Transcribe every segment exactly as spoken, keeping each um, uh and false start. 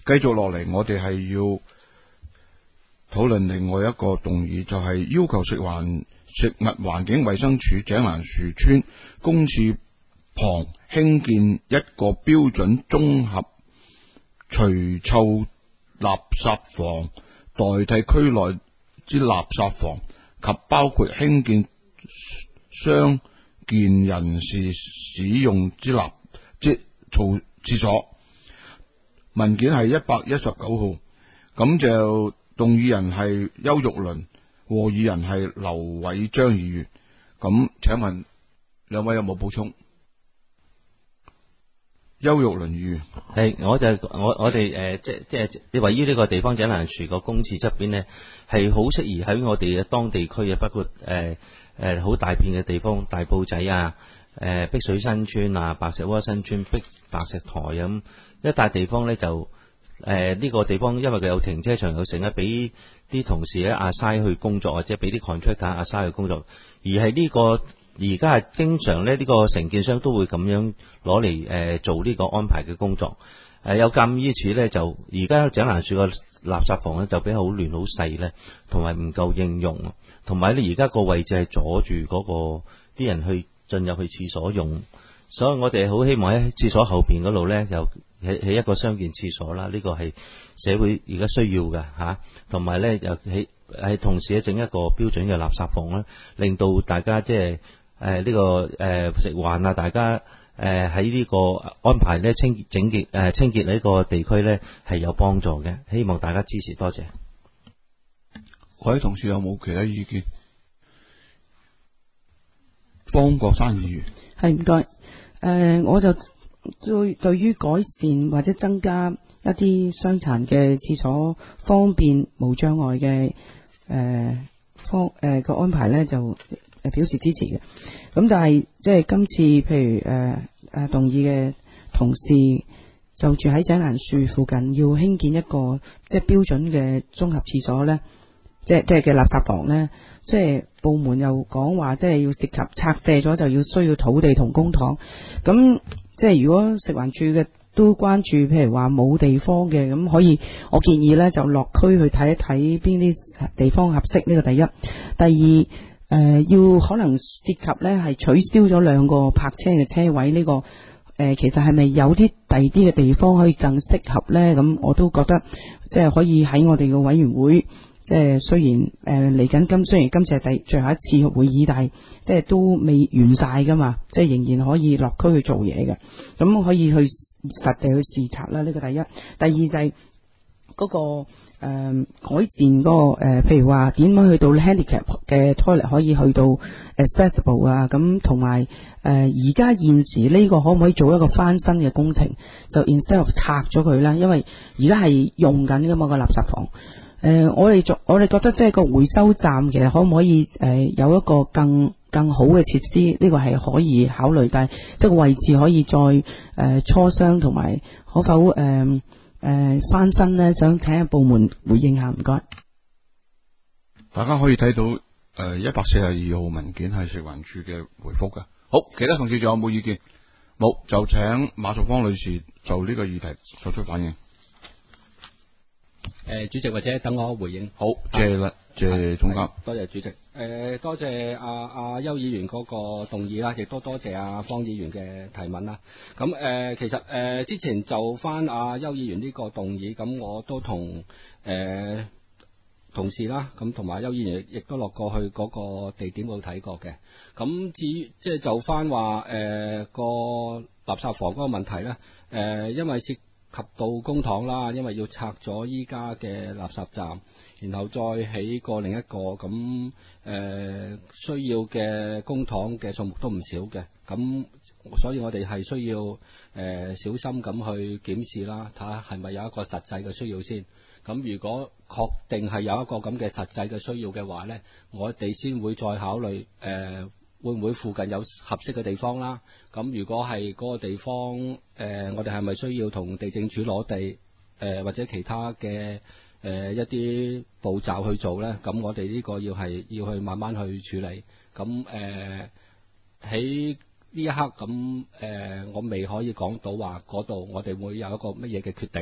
繼續落嚟，我哋係要討論另外一個動議，就係、是、要求食環食物環境衛生署井欄樹村公廁旁興建一個標準綜合除臭垃圾房，代替區內之垃圾房，及包括興建傷健人士使用之立即廁廁所。文件係一百一十九號，咁就動議人係邱玉麟，和議人係劉偉章議員。咁請問兩位有冇補充？邱玉麟議員， 係，我就我我哋誒，即即係你位於呢個地方井欄樹個公廁側邊呢，係好適宜喺我哋嘅當地區啊，包括誒誒好大片嘅地方，大埔仔啊，誒、呃、碧水新村啊，白石窩新村、碧白石台咁一笪地方呢，就誒呢、呃這個地方，因為佢有停車場有成日俾啲同事咧阿嘥去工作，或者俾啲 contractor 阿嘥去工作，而係呢、這個。而家係經常咧，呢個承建商都會咁樣攞嚟誒做呢個安排嘅工作。誒、呃、有鑑於此咧，就而家井欄樹個垃圾房咧就比較好亂好細咧，同埋唔夠應用，同埋咧而家個位置係阻住嗰、那個啲人去進入去廁所用，所以我哋好希望喺廁所後邊嗰度咧，又起起一個雙健廁所啦。呢、這個係社會而家需要嘅嚇，同埋咧又起係同時咧整一個標準嘅垃圾房啦，令到大家即係。誒，呢、呃這個誒、呃、食環啊，大家誒喺呢個安排咧清潔整潔誒、呃、清潔呢個地區咧係有幫助嘅，希望大家支持，多謝。 各位同事有冇其他意見？方國珊議員， 係唔該。誒、呃，我就對對於改善或者增加一啲傷殘嘅廁所方便無障礙嘅誒方誒個安排咧就。誒表示支持嘅，咁但係即係今次譬如誒誒、呃、動議嘅同事就住喺井欄樹附近要興建一個即係標準嘅綜合廁所咧，即係即係嘅垃圾房咧，即係部門又講話即係要涉及拆卸咗就要需要土地同公帑，咁即係如果食環署嘅都關注，譬如話冇地方嘅，咁可以我建議咧就落區去睇一睇邊啲地方合適，呢個第一，第二。誒、呃，要可能涉及咧，係取消咗兩個泊車嘅車位呢、這個誒、呃，其實係咪有啲第二啲嘅地方可以更適合咧？咁我都覺得即係可以喺我哋嘅委員會，即係雖然誒嚟緊今雖然今次係第最後一次會議，但係即係都未完晒噶嘛，即係仍然可以落區去做嘢嘅，咁可以去實地去視察啦。呢、這個第一，第二就係嗰、那個。誒、呃，改善嗰、那個誒、呃，譬如話點樣去到 handicap 嘅 toilet 可以去到 accessible 啊，咁同埋誒而家現時呢個可唔可以做一個翻新嘅工程？就 instead of 拆咗佢啦，因為而家係用緊噶嘛個垃圾房。誒、呃，我哋做我哋覺得即係個回收站其實可唔可以誒、呃、有一個更更好嘅設施？呢、這個係可以考慮，但係即係個位置可以再誒、呃、磋商，同埋可否誒？呃誒、呃，翻新咧，想睇下部門回應下，唔該。 大家可以睇到誒一百四十二號文件係食環署嘅回覆噶。好，其他同事仲有冇意見？冇，就請馬淑芳女士就呢個議題作出反應。 誒、呃，主席或者等我回應。 好，謝啦，謝總監。 多謝主席。誒、呃，多謝阿阿邱議員嗰個動議啦，亦都多謝阿、啊、方議員嘅提問啦。咁誒、呃，其實誒、呃、之前就翻阿邱議員呢個動議，咁我都同誒、呃、同事啦，咁同埋邱議員亦都落過去嗰個地點度睇過嘅。咁至於即係就翻話誒個垃圾房嗰個問題咧，誒、呃、因為涉及到公帑啦，因為要拆咗依家嘅垃圾站，然後再起過另一個，咁誒、呃、需要嘅公帑嘅數目都唔少嘅，咁所以我哋係需要誒、呃、小心咁去檢視啦，睇下係咪有一個實際嘅需要先。咁如果確定係有一個咁嘅實際嘅需要嘅話呢，我哋先會再考慮誒。呃會唔會附近有合適嘅地方啦？咁如果係嗰個地方，誒、呃，我哋係咪需要同地政署攞地，誒、呃，或者其他嘅誒、呃、一啲步驟去做呢？咁我哋呢個要係要去慢慢去處理。咁誒喺呢一刻，咁誒、呃、我未可以講到話嗰度我哋會有一個乜嘢嘅決定。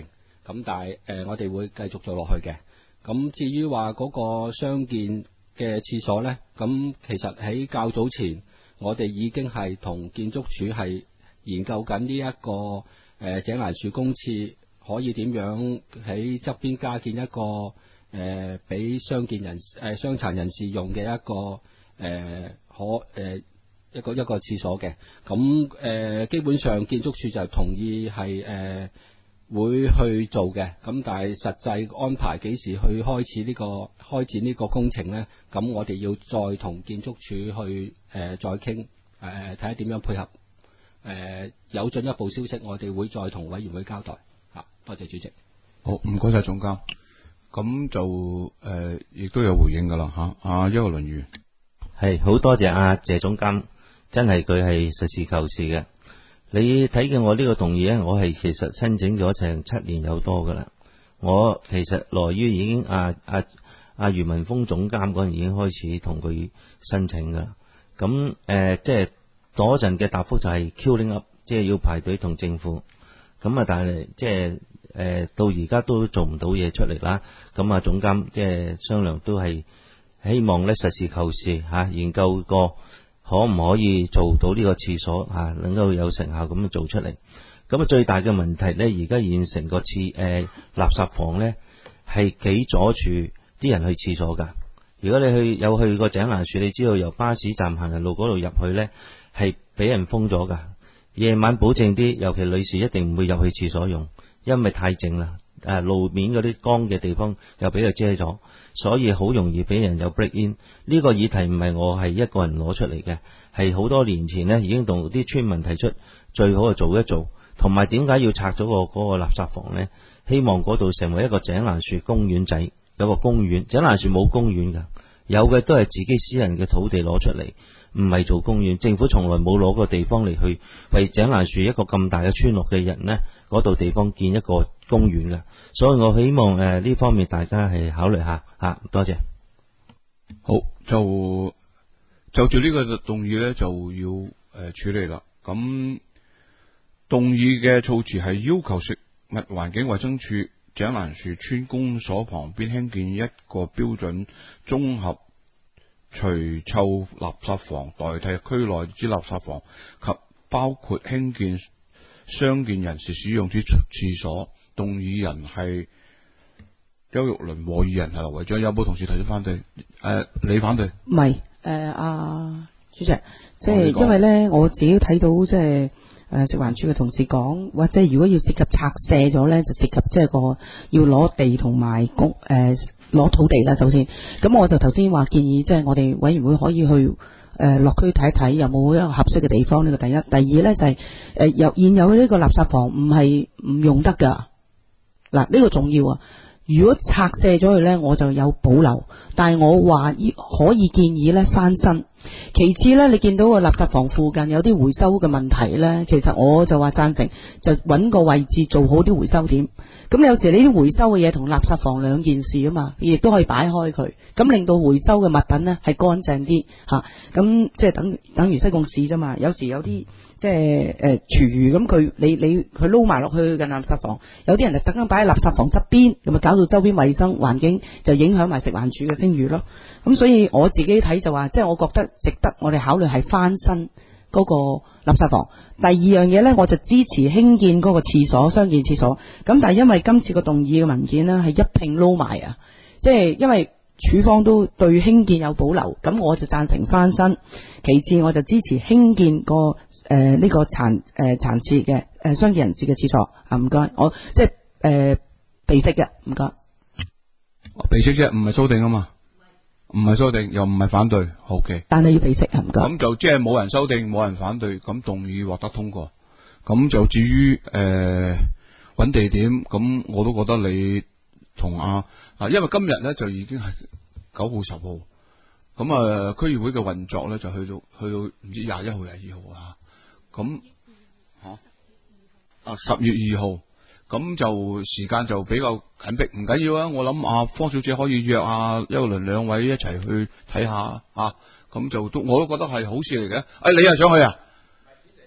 咁但係誒、呃、我哋會繼續做落去嘅。咁至於話嗰個傷健嘅廁所呢，咁其實喺較早前我哋已經係同建築署係研究緊呢一個誒、呃、井欄樹公廁可以點樣喺側邊加建一個誒俾傷健人誒傷殘人士用嘅一個誒、呃、可誒。呃一個一個廁所嘅，咁誒、呃、基本上建築署就同意係誒、呃、會去做嘅，咁但係實際安排幾時去開始呢、這個開展呢個工程呢？咁我哋要再同建築署去誒、呃、再傾誒睇下點樣配合誒、呃、有進一步消息，我哋會再同委員會交代嚇。多謝主席。 好，唔該晒總監。咁就誒亦、呃、都有回應㗎啦嚇。啊，邱倫如係好多謝阿謝總監。真係佢係實事求是嘅。你睇見我呢個動議咧，我係其實申請咗成七年有多噶啦。我其實來於已經阿阿阿余文峰總監嗰陣已經開始同佢申請噶啦。咁誒、呃，即係嗰陣嘅答覆就係 queuing up，即係要排隊同政府。咁啊，但係即係誒、呃、到而家都做唔到嘢出嚟啦。咁啊，總監即係商量都係希望咧實事求是嚇、啊，研究過。可唔可以做到呢個廁所啊？能夠有成效咁樣做出嚟？咁啊，最大嘅問題呢，而家現成個廁誒垃圾房呢，係幾阻住啲人去廁所噶。如果你去有去過井欄樹，你知道由巴士站行人路嗰度入去呢，係俾人封咗噶。夜晚保證啲，尤其女士一定唔會入去廁所用，因為太靜啦。誒，路面嗰啲光嘅地方又俾佢遮咗，所以好容易俾人有 break in。呢個議題唔係我係一個人攞出嚟嘅，係好多年前呢已經同啲村民提出，最好就做一做。同埋點解要拆咗個嗰個垃圾房呢？希望嗰度成為一個井欄樹公園仔，有個公園。井欄樹冇公園噶，有嘅都係自己私人嘅土地攞出嚟，唔係做公園。政府從來冇攞個地方嚟去為井欄樹一個咁大嘅村落嘅人呢，嗰度地方建一個公園噶。所以我希望誒呢、呃、方面大家係考慮下吓、啊，多謝。 好，就就住呢個動議呢，就要誒、呃、處理啦。咁動議嘅措辭係要求食物環境衛生署井欄樹村公所旁邊興建一個標準綜合除臭垃圾房，代替區內之垃圾房，及包括興建傷健人士使用之廁所。動議人係邱玉麟，和議人係劉維章。有冇同事提出反對？誒、呃，你反對？ 唔係誒，阿主席，即係因為咧，我自己睇到即係誒食環署嘅同事講，或者如果要涉及拆卸咗咧，就涉及即係個要攞地同埋公誒攞土地啦。首先，咁我就頭先話建議，即係我哋委員會可以去誒落區睇一睇，有冇一個合適嘅地方。呢個第一，第二咧就係誒有現有呢個垃圾房唔係唔用得噶。嗱，呢個重要啊！如果拆卸咗佢呢，我就有保留，但係我話可以建議呢翻新。其次呢，你見到個垃圾房附近有啲回收嘅問題呢，其實我就話贊成，就揾個位置做好啲回收點。咁有時呢啲回收嘅嘢同垃圾房兩件事啊嘛，亦都可以擺開佢，咁令到回收嘅物品呢係乾淨啲吓。咁即係等等於西貢市啫嘛。有時有啲即係誒廚餘咁，佢你你佢撈埋落去嘅垃圾房，有啲人就特登擺喺垃圾房側邊，咁啊搞到周邊衛生環境就影響埋食環署嘅聲譽咯。咁所以我自己睇就話，即係我覺得值得我哋考慮係翻新嗰個垃圾房。第二樣嘢呢，我就支持興建嗰個廁所，雙建廁所。咁但係因為今次個動議嘅文件呢係一併撈埋啊，即係因為署方都對興建有保留，咁我就贊成翻新。其次我就支持興建個誒呢、呃這個殘誒殘廁嘅誒傷健人士嘅廁所啊。唔該，我即係誒備悉嘅，唔該。 備悉啫，唔係蘇定啊嘛。唔係修訂，又唔係反對 ，OK。但係要俾息係唔該。 咁就即係冇人修訂，冇人反對，咁動議獲得通過。咁就至於誒揾地點，咁我都覺得你同阿啊，因為今日咧就已經係九號十號，咁啊區議會嘅運作咧就去到去到唔知廿一號廿二號啊，咁吓啊十月二號。咁就時間就比較緊迫，唔緊要啊！我諗阿方小姐可以約阿邱倫兩位一齊去睇下啊，咁就都我都覺得係好事嚟嘅。誒、哎，你又想去啊？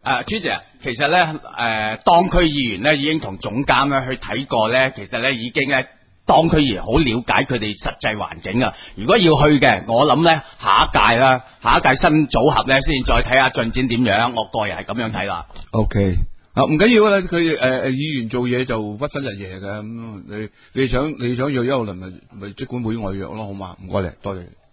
誒，朱姐，其實咧，誒、呃，當區議員咧已經同總監咧去睇過咧，其實咧已經咧，當區議員好了解佢哋實際環境啊。如果要去嘅，我諗咧下一屆啦，下一屆新組合咧，先再睇下進展點樣。我個人係咁樣睇啦。 OK。啊，唔緊要啦，佢誒誒議員做嘢就不分日夜嘅，咁你你想你想約邱浩麟咪咪即管會外約咯，好嘛？唔該你，多謝。